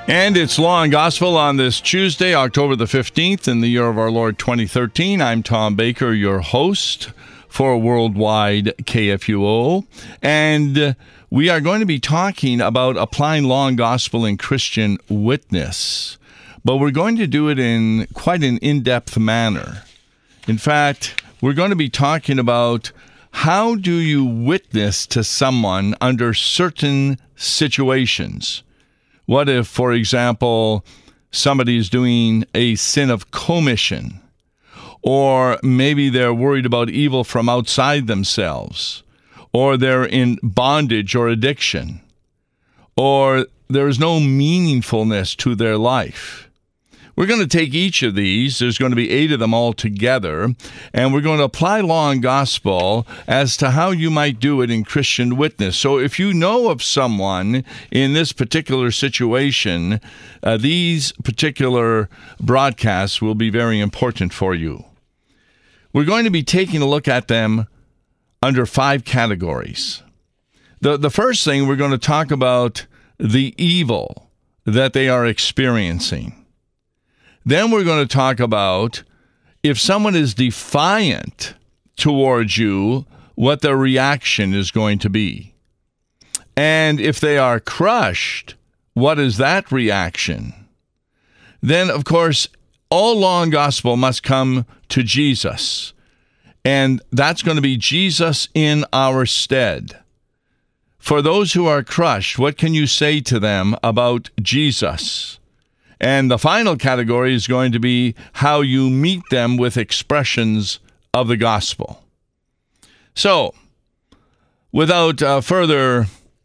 And it's Law and Gospel on this Tuesday, October the 15th, in the year of our Lord 2013. I'm Tom Baker, your host for Worldwide KFUO. And we are going to be talking about applying Law and Gospel in Christian witness. But we're going to do it in quite an in-depth manner. In fact, we're going to be talking about how do you witness to someone under certain situations. What if, for example, somebody is doing a sin of commission, or maybe they're worried about evil from outside themselves, or they're in bondage or addiction, or there's no meaningfulness to their life? We're going to take each of these, there's going to be 8 of them all together, and we're going to apply Law and Gospel as to how you might do it in Christian witness. So if you know of someone in this particular situation, these particular broadcasts will be very important for you. We're going to be taking a look at them under 5 categories. The first thing, we're going to talk about the evil that they are experiencing. Then we're going to talk about if someone is defiant towards you, what their reaction is going to be. And if they are crushed, what is that reaction? Then, of course, all Law and Gospel must come to Jesus. And that's going to be Jesus in our stead. For those who are crushed, what can you say to them about Jesus? And the final category is going to be how you meet them with expressions of the gospel. So, without further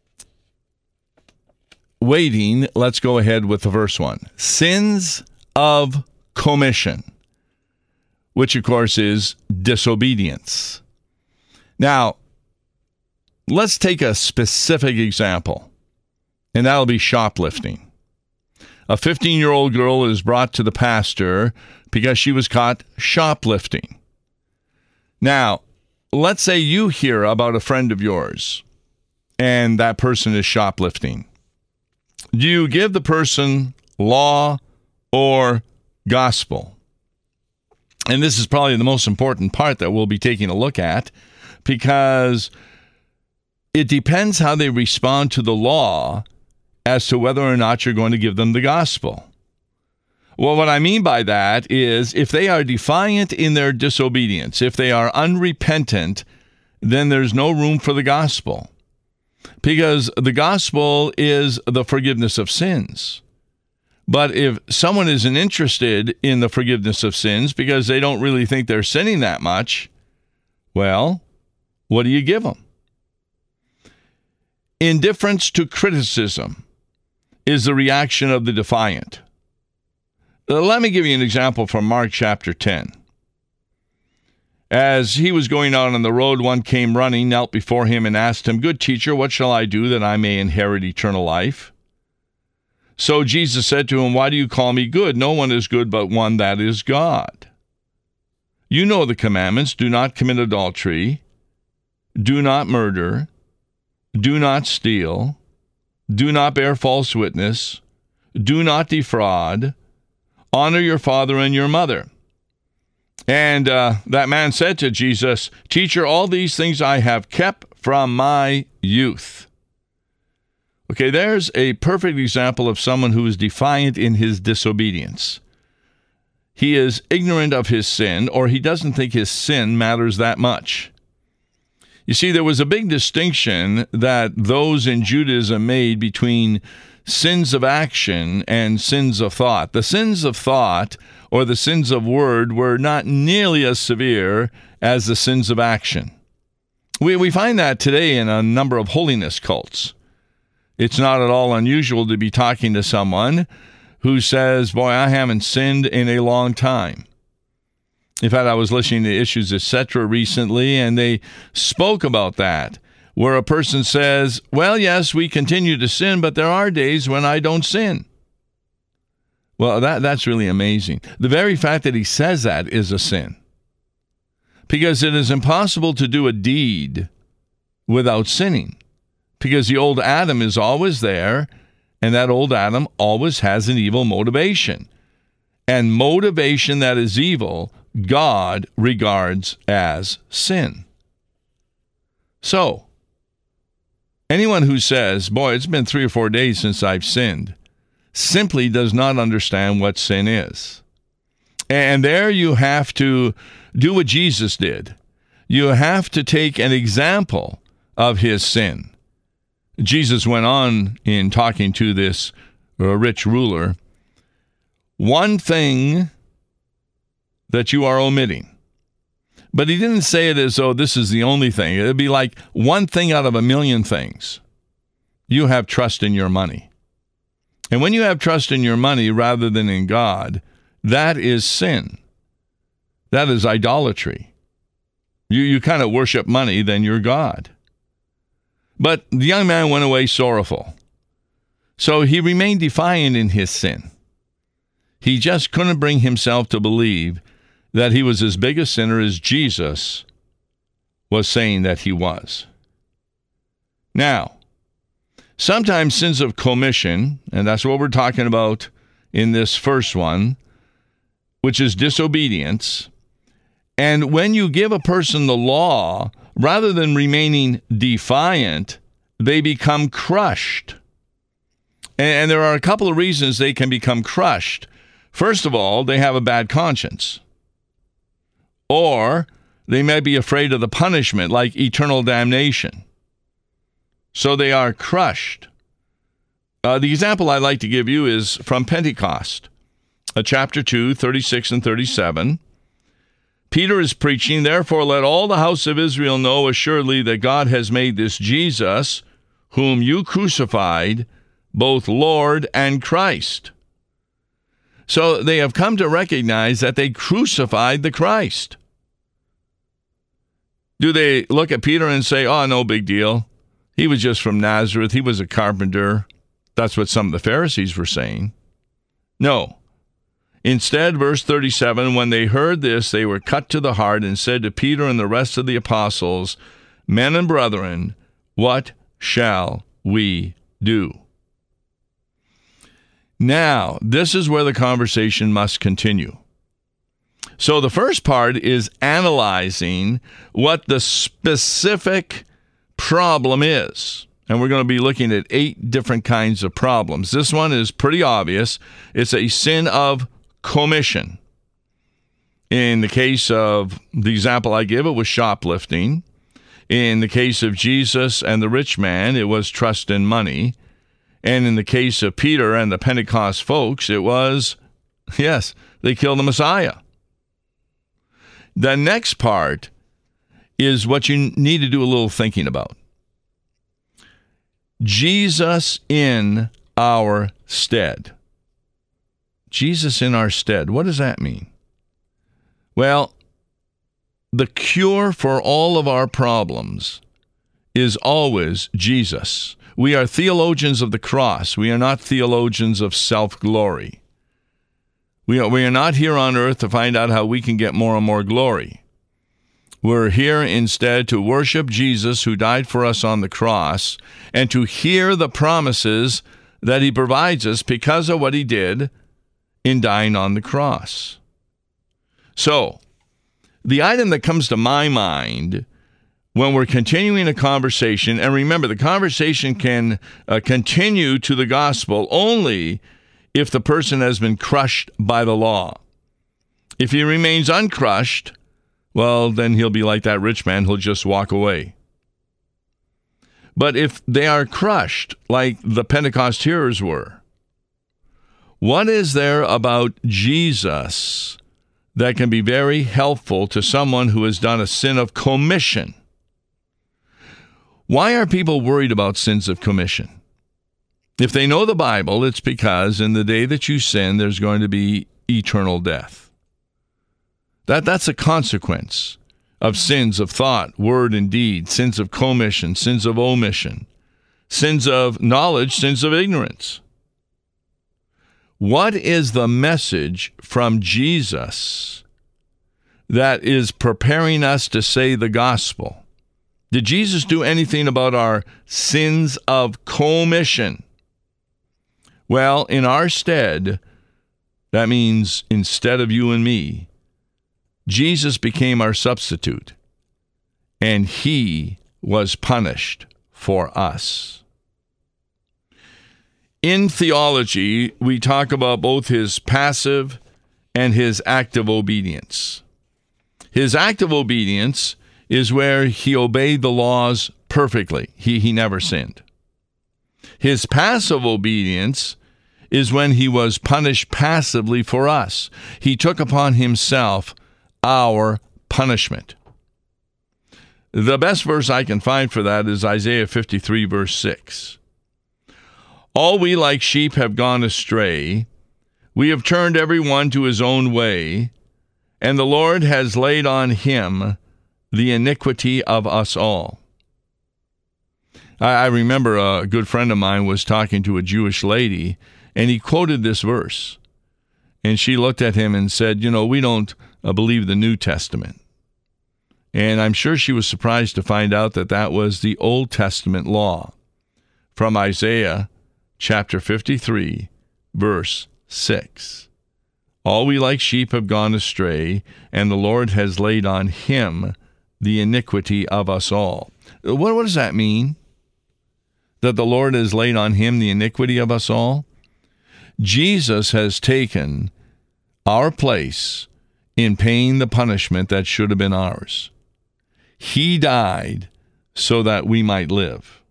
waiting, let's go ahead with the verse 1. Sins of commission, which of course is disobedience. Now, let's take a specific example, and that'll be shoplifting. A 15-year-old girl is brought to the pastor because she was caught shoplifting. Now, let's say you hear about a friend of yours, and that person is shoplifting. Do you give the person law or gospel? And this is probably the most important part that we'll be taking a look at, because it depends how they respond to the law as to whether or not you're going to give them the gospel. Well, what I mean by that is if they are defiant in their disobedience, if they are unrepentant, then there's no room for the gospel. Because the gospel is the forgiveness of sins. But if someone isn't interested in the forgiveness of sins because they don't really think they're sinning that much, well, what do you give them? Indifference to criticism is the reaction of the defiant. Let me give you an example from Mark chapter 10. As he was going out on the road, one came running, knelt before him, and asked him, "Good teacher, what shall I do that I may inherit eternal life?" So Jesus said to him, "Why do you call me good? No one is good but one, that is God. You know the commandments: do not commit adultery, do not murder, do not steal, do not bear false witness, do not defraud, honor your father and your mother." And that man said to Jesus, "Teacher, all these things I have kept from my youth." Okay, there's a perfect example of someone who is defiant in his disobedience. He is ignorant of his sin, or he doesn't think his sin matters that much. You see, there was a big distinction that those in Judaism made between sins of action and sins of thought. The sins of thought or the sins of word were not nearly as severe as the sins of action. We find that today in a number of holiness cults. It's not at all unusual to be talking to someone who says, "Boy, I haven't sinned in a long time." In fact, I was listening to Issues Etc. recently, and they spoke about that, where a person says, "Well, yes, we continue to sin, but there are days when I don't sin." Well, that's really amazing. The very fact that he says that is a sin. Because it is impossible to do a deed without sinning. Because the old Adam is always there, And that old Adam always has an evil motivation. And motivation that is evil, God regards as sin. So, anyone who says, boy, it's been 3 or 4 days since I've sinned, simply does not understand what sin is. And there you have to do what Jesus did. You have to take an example of his sin. Jesus went on in talking to this rich ruler, one thing that you are omitting. But he didn't say it as though this is the only thing. It would be like one thing out of a million things. You have trust in your money. And when you have trust in your money rather than in God, that is sin. That is idolatry. You kind of worship money than your God. But the young man went away sorrowful. So he remained defiant in his sin. He just couldn't bring himself to believe that he was as big a sinner as Jesus was saying that he was. Now, sometimes sins of commission, and that's what we're talking about in this first one, which is disobedience. And when you give a person the law, rather than remaining defiant, they become crushed. And there are a couple of reasons they can become crushed. First of all, they have a bad conscience. Or they may be afraid of the punishment, like eternal damnation. So they are crushed. The example I like to give you is from Pentecost, chapter 2, 36 and 37. Peter is preaching, therefore let all the house of Israel know assuredly that God has made this Jesus, whom you crucified, both Lord and Christ. So they have come to recognize that they crucified the Christ. Do they look at Peter and say, oh, no big deal. He was just from Nazareth. He was a carpenter. That's what some of the Pharisees were saying. No. Instead, verse 37, when they heard this, they were cut to the heart and said to Peter and the rest of the apostles, men and brethren, what shall we do? Now, this is where the conversation must continue. So the first part is analyzing what the specific problem is. And we're going to be looking at 8 different kinds of problems. This one is pretty obvious. It's a sin of commission. In the case of the example I give, it was shoplifting. In the case of Jesus and the rich man, it was trust in money. And in the case of Peter and the Pentecost folks, it was, yes, they killed the Messiah. The next part is what you need to do a little thinking about. Jesus in our stead. Jesus in our stead. What does that mean? Well, the cure for all of our problems is always Jesus. We are theologians of the cross. We are not theologians of self-glory. We are not here on earth to find out how we can get more and more glory. We're here instead to worship Jesus who died for us on the cross and to hear the promises that he provides us because of what he did in dying on the cross. So, the item that comes to my mind when we're continuing a conversation, and remember, the conversation can continue to the gospel only if the person has been crushed by the law. If he remains uncrushed, well, then he'll be like that rich man. He'll just walk away. But if they are crushed, like the Pentecost hearers were, what is there about Jesus that can be very helpful to someone who has done a sin of commission? Why are people worried about sins of commission? If they know the Bible, it's because in the day that you sin, there's going to be eternal death. That's a consequence of sins of thought, word, and deed, sins of commission, sins of omission, sins of knowledge, sins of ignorance. What is the message from Jesus that is preparing us to say the gospel? Did Jesus do anything about our sins of commission? Well, in our stead, that means instead of you and me, Jesus became our substitute, and he was punished for us. In theology, we talk about both his passive and his active obedience. His active obedience is where he obeyed the laws perfectly. He never sinned. His passive obedience is when he was punished passively for us. He took upon himself our punishment. The best verse I can find for that is Isaiah 53, verse 6. All we like sheep have gone astray. We have turned every one to his own way, and the Lord has laid on him the iniquity of us all. I remember a good friend of mine was talking to a Jewish lady, and he quoted this verse. And she looked at him and said, we don't believe the New Testament. And I'm sure she was surprised to find out that that was the Old Testament law from Isaiah chapter 53, verse 6. All we like sheep have gone astray, and the Lord has laid on him the iniquity of us all. What does that mean? That the Lord has laid on him the iniquity of us all? Jesus has taken our place in paying the punishment that should have been ours. He died so that we might live.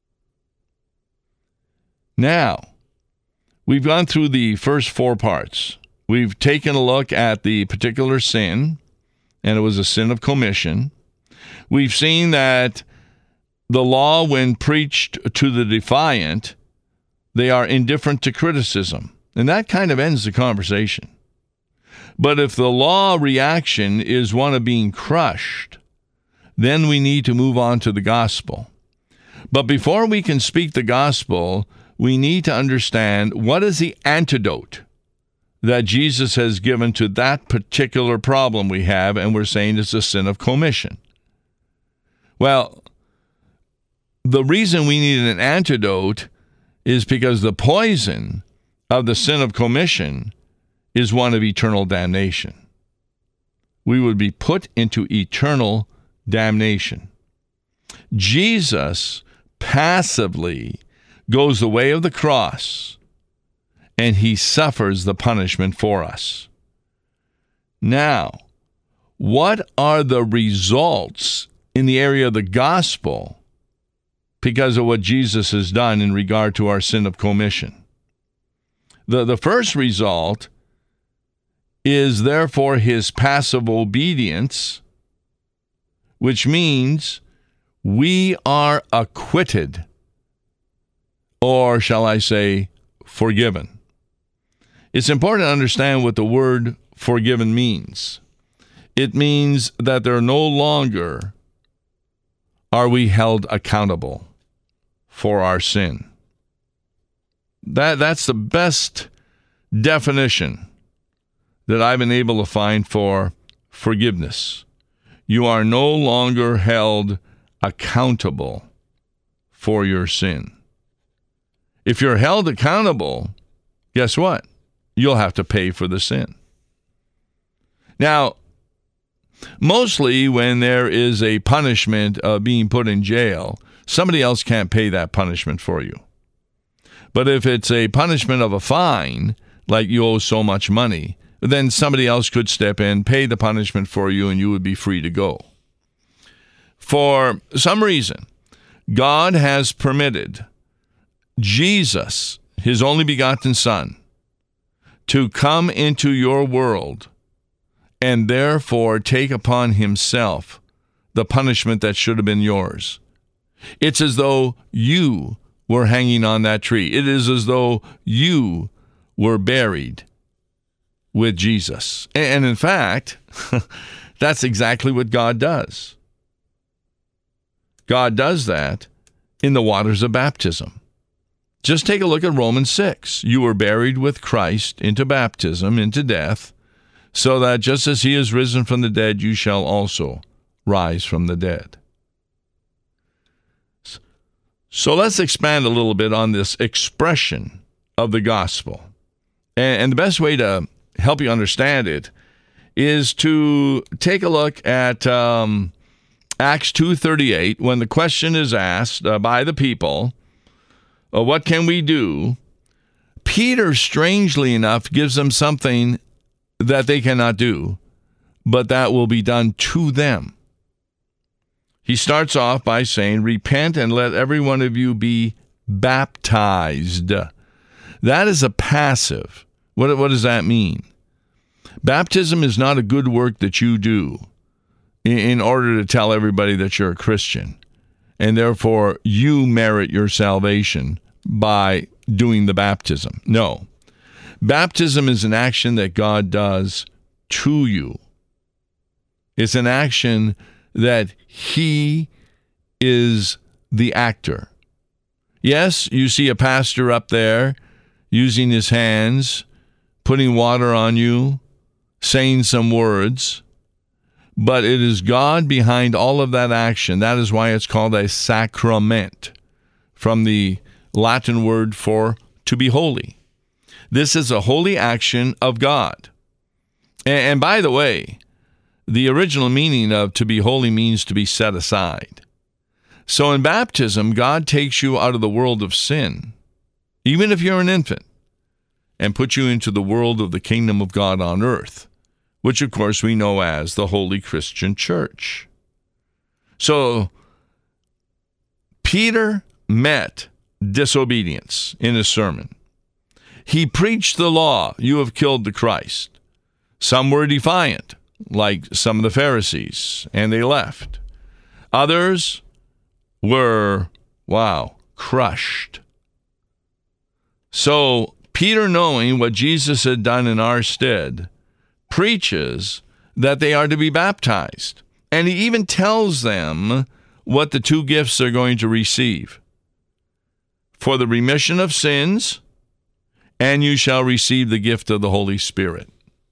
Now, we've gone through the first 4 parts. We've taken a look at the particular sin, and it was a sin of commission. We've seen that the law, when preached to the defiant, they are indifferent to criticism. And that kind of ends the conversation. But if the law reaction is one of being crushed, then we need to move on to the gospel. But before we can speak the gospel, we need to understand what is the antidote that Jesus has given to that particular problem we have, and we're saying it's a sin of commission. Well, the reason we need an antidote is because the poison of the sin of commission is one of eternal damnation. We would be put into eternal damnation. Jesus passively goes the way of the cross, and he suffers the punishment for us. Now, what are the results in the area of the gospel because of what Jesus has done in regard to our sin of commission? The first result is therefore his passive obedience, which means we are acquitted, or shall I say, forgiven. It's important to understand what the word forgiven means. It means that there no longer are we held accountable for our sin. That's the best definition that I've been able to find for forgiveness. You are no longer held accountable for your sin. If you're held accountable, guess what? You'll have to pay for the sin. Now, mostly when there is a punishment of being put in jail, somebody else can't pay that punishment for you. But if it's a punishment of a fine, like you owe so much money, then somebody else could step in, pay the punishment for you, and you would be free to go. For some reason, God has permitted Jesus, his only begotten Son, to come into your world and therefore take upon himself the punishment that should have been yours. It's as though you were hanging on that tree. It is as though you were buried with Jesus. And in fact, that's exactly what God does. God does that in the waters of baptism. Just take a look at Romans 6. You were buried with Christ into baptism, into death, so that just as he is risen from the dead, you shall also rise from the dead. So let's expand a little bit on this expression of the gospel. And the best way to help you understand it is to take a look at Acts 2:38, when the question is asked by the people, what can we do? Peter, strangely enough, gives them something that they cannot do, but that will be done to them. He starts off by saying, repent and let every one of you be baptized. That is a passive. What does that mean? Baptism is not a good work that you do in order to tell everybody that you're a Christian, and therefore you merit your salvation by doing the baptism. No. Baptism is an action that God does to you. It's an action that He is the actor. Yes, you see a pastor up there using his hands, putting water on you, saying some words, but it is God behind all of that action. That is why it's called a sacrament, from the Latin word for to be holy. This is a holy action of God. And by the way, the original meaning of to be holy means to be set aside. So in baptism, God takes you out of the world of sin, even if you're an infant, and puts you into the world of the kingdom of God on earth, which of course we know as the Holy Christian Church. So Peter met disobedience in his sermon. He preached the law, you have killed the Christ. Some were defiant, like some of the Pharisees, and they left. Others were, crushed. So Peter, knowing what Jesus had done in our stead, preaches that they are to be baptized. And he even tells them what the two gifts they're going to receive. For the remission of sins, and you shall receive the gift of the Holy Spirit.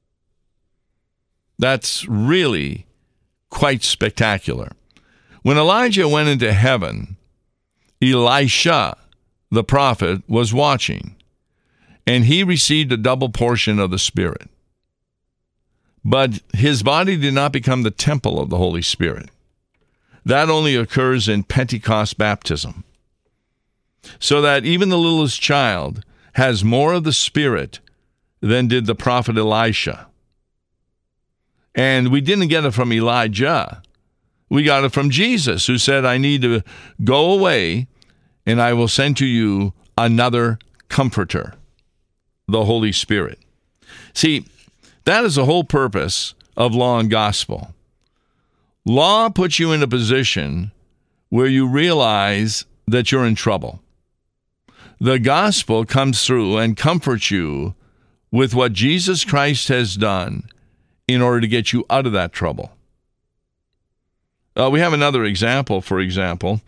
That's really quite spectacular. When Elijah went into heaven, Elisha, the prophet, was watching, and he received a double portion of the Spirit. But his body did not become the temple of the Holy Spirit. That only occurs in Pentecost baptism. So that even the littlest child has more of the Spirit than did the prophet Elisha. And we didn't get it from Elijah. We got it from Jesus, who said, I need to go away, and I will send to you another comforter, the Holy Spirit. See, that is the whole purpose of law and gospel. Law puts you in a position where you realize that you're in trouble. The gospel comes through and comforts you with what Jesus Christ has done in order to get you out of that trouble. We have another example, for example,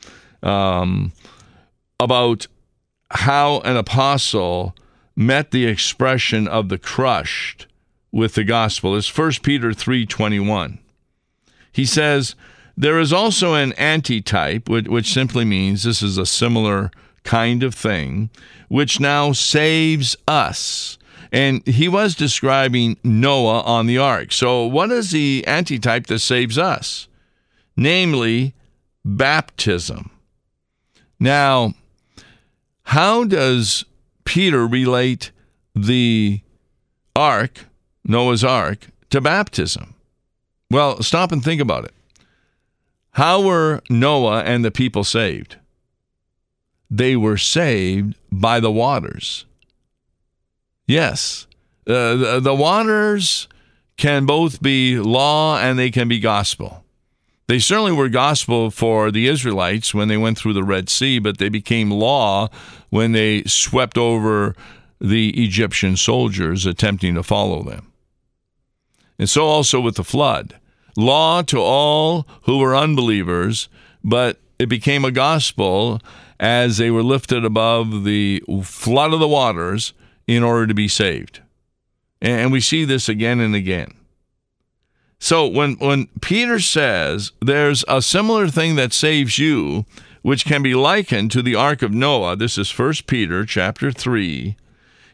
about how an apostle met the expression of the crushed with the gospel. It's 1 Peter 3:21. He says, there is also an antitype, which simply means this is a similar kind of thing, which now saves us. And he was describing Noah on the ark. So what is the antitype that saves us? Namely, baptism. Now, how does Peter relate the ark, Noah's ark, to baptism? Well, stop and think about it. How were Noah and the people saved? They were saved by the waters. Yes, the waters can both be law and they can be gospel. They certainly were gospel for the Israelites when they went through the Red Sea, but they became law when they swept over the Egyptian soldiers attempting to follow them. And so also with the flood. Law to all who were unbelievers, but it became a gospel as they were lifted above the flood of the waters in order to be saved. And we see this again and again. So when Peter says there's a similar thing that saves you, which can be likened to the ark of Noah, this is 1 Peter chapter 3,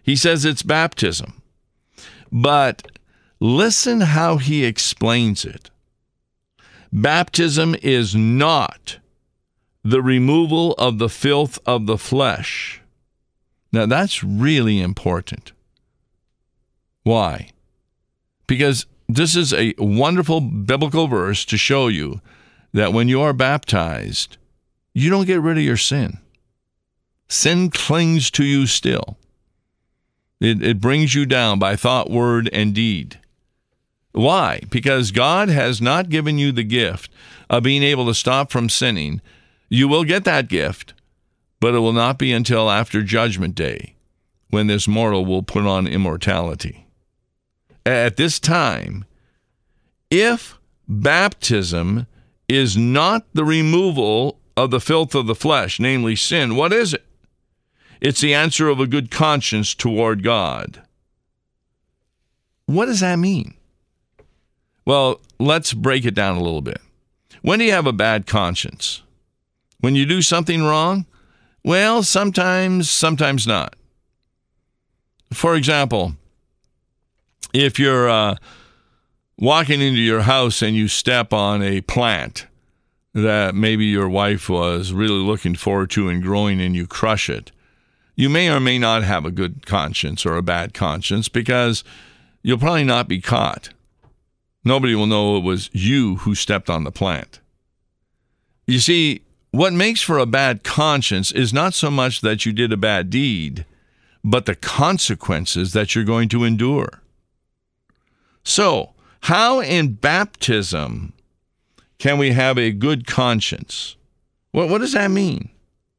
He says it's baptism. But listen how he explains it. Baptism is not the removal of the filth of the flesh. Now, that's really important. Why? Because this is a wonderful biblical verse to show you that when you are baptized, you don't get rid of your sin. Sin clings to you still. It brings you down by thought, word, and deed. Why? Because God has not given you the gift of being able to stop from sinning. You will get that gift, but it will not be until after Judgment Day, when this mortal will put on immortality. At this time, if baptism is not the removal of the filth of the flesh, namely sin, what is it? It's the answer of a good conscience toward God. What does that mean? Well, let's break it down a little bit. When do you have a bad conscience? When you do something wrong? Well, sometimes not. For example, if you're walking into your house and you step on a plant that maybe your wife was really looking forward to and growing and you crush it, you may or may not have a good conscience or a bad conscience because you'll probably not be caught. Nobody will know it was you who stepped on the plant. You see, what makes for a bad conscience is not so much that you did a bad deed, but the consequences that you're going to endure. So, how in baptism can we have a good conscience? What does that mean?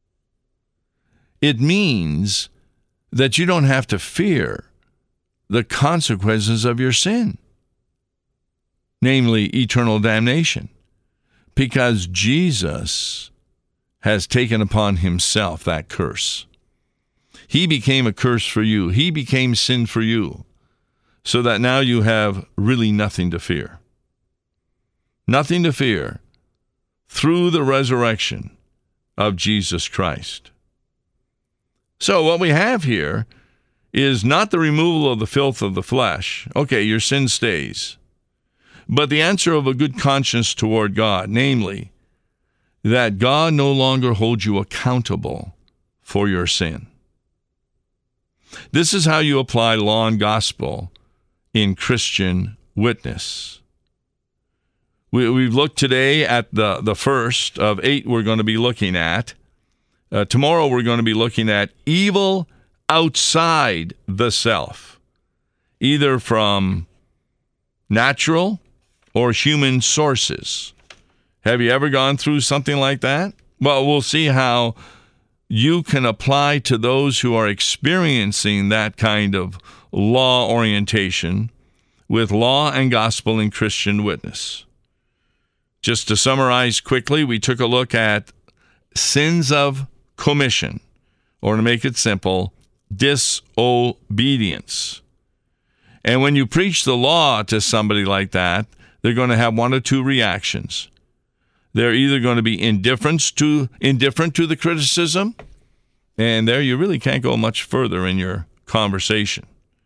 It means that you don't have to fear the consequences of your sin, namely eternal damnation, because Jesus has taken upon himself that curse. He became a curse for you. He became sin for you, so that now you have really nothing to fear. Nothing to fear through the resurrection of Jesus Christ. So what we have here is not the removal of the filth of the flesh. Okay, your sin stays. But the answer of a good conscience toward God, namely, that God no longer holds you accountable for your sin. This is how you apply law and gospel in Christian witness. We've looked today at the first of 8 we're going to be looking at. Tomorrow we're going to be looking at evil outside the self, either from natural or human sources. Have you ever gone through something like that? Well, we'll see how you can apply to those who are experiencing that kind of law orientation with law and gospel in Christian witness. Just to summarize quickly, we took a look at sins of commission, or to make it simple, disobedience. And when you preach the law to somebody like that, they're going to have one or two reactions. They're either going to be indifferent to the criticism, and there you really can't go much further in your conversation.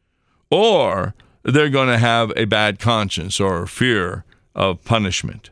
Or they're going to have a bad conscience or fear of punishment.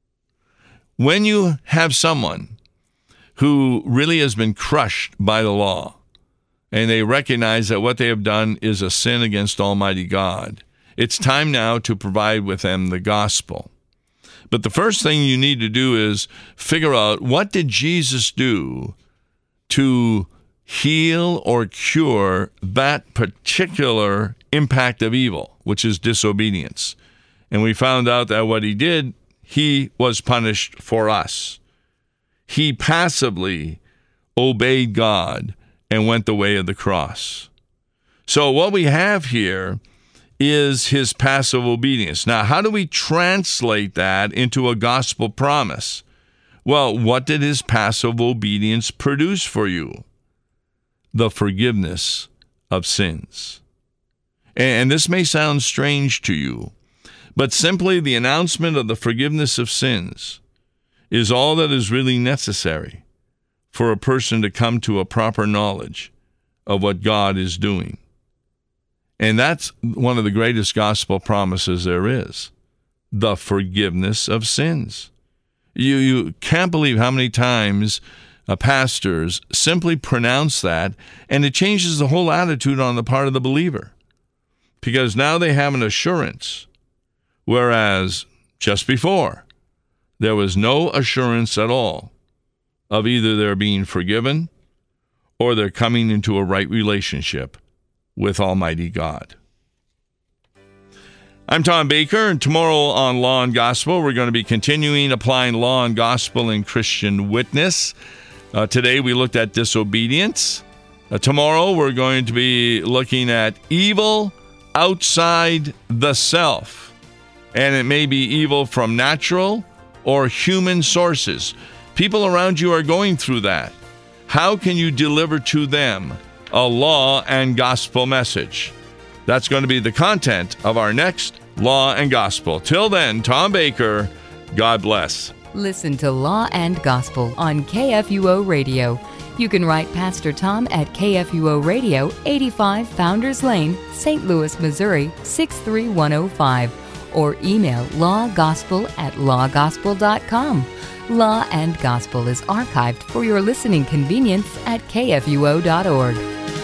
When you have someone who really has been crushed by the law, and they recognize that what they have done is a sin against Almighty God, it's time now to provide with them the gospel. But the first thing you need to do is figure out, what did Jesus do to heal or cure that particular impact of evil, which is disobedience? And we found out that what he did, he was punished for us. He passively obeyed God and went the way of the cross. So what we have here is his passive obedience. Now, how do we translate that into a gospel promise? Well, what did his passive obedience produce for you? The forgiveness of sins. And this may sound strange to you, but simply the announcement of the forgiveness of sins is all that is really necessary for a person to come to a proper knowledge of what God is doing And that's one of the greatest gospel promises there is, the forgiveness of sins. You can't believe how many times pastors simply pronounce that, and it changes the whole attitude on the part of the believer. Because now they have an assurance, whereas just before, there was no assurance at all of either their being forgiven or their coming into a right relationship with Almighty God. I'm Tom Baker, and tomorrow on Law and Gospel, we're going to be continuing applying law and gospel in Christian witness. Today, we looked at disobedience. Tomorrow, we're going to be looking at evil outside the self. And it may be evil from natural or human sources. People around you are going through that. How can you deliver to them a law and gospel message? That's going to be the content of our next Law and Gospel. Till then, Tom Baker, God bless. Listen to Law and Gospel on KFUO Radio. You can write Pastor Tom at KFUO Radio, 85 Founders Lane, St. Louis, Missouri, 63105, or email lawgospel@lawgospel.com. Law and Gospel is archived for your listening convenience at kfuo.org.